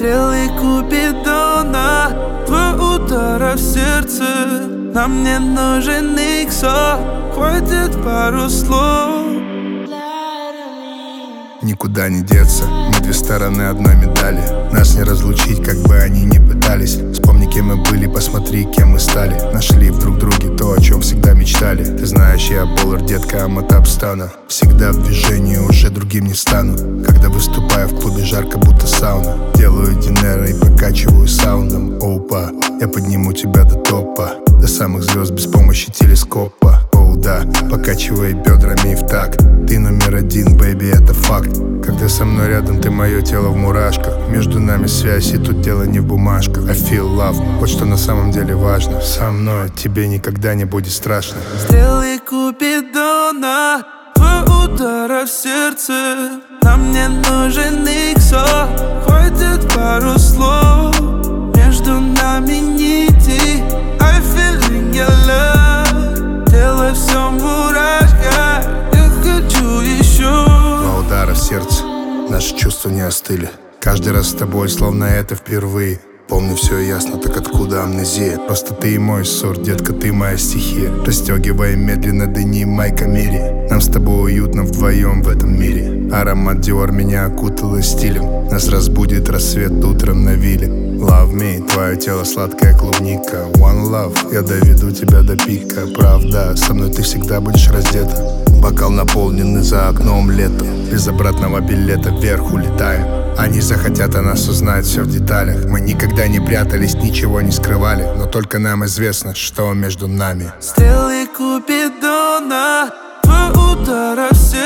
Стрелы Купидона, два удара в сердце. Нам не нужен никто, хватит пару слов. Никуда не деться, мы две стороны одной медали. Нас не разлучить, как бы они ни пытались. Вспомни, кем мы были, посмотри, кем мы стали. Нашли в друг друге то, о чем всегда мечтали. Ты знаешь, я Боллар, детка, Аматап стану. Всегда в движении, уже другим не стану. Когда выступаю в клубе, жарко, будто сауна. Делаю динера и прокачиваю саундом. Опа, я подниму тебя до топа, до самых звезд без помощи телескопа. Оу да, покачивай бедрами в такт. Ты номер один, бэйби, это факт. Когда со мной рядом, ты мое тело в мурашках. Между нами связь, и тут дело не в бумажках. I feel love, вот что на самом деле важно. Со мной тебе никогда не будет страшно. Стрелы Купидона, два удара в сердце. Нам не нужен никто, хватит пару слов. Между нами нити, I feeling your love. Тело все в мурашках, я хочу еще. Два удара в сердце, наши чувства не остыли. Каждый раз с тобой, словно это впервые. Помню все ясно, так откуда амнезия? Просто ты и мой ссор, детка, ты моя стихия. Расстегивая медленно дни Майка Мири. Нам с тобой уютно вдвоем в этом мире. Аромат Dior меня окутало стилем. Нас разбудит рассвет утром на вилле. Love me, твое тело сладкая клубника. One love, я доведу тебя до пика. Правда, со мной ты всегда будешь раздета. Бокал наполненный, за окном лето. Без обратного билета вверх улетаем. Они захотят о нас узнать все в деталях. Мы никогда не прятались, ничего не скрывали. Но только нам известно, что между нами. Стрелы Купидона, два удара в сердце.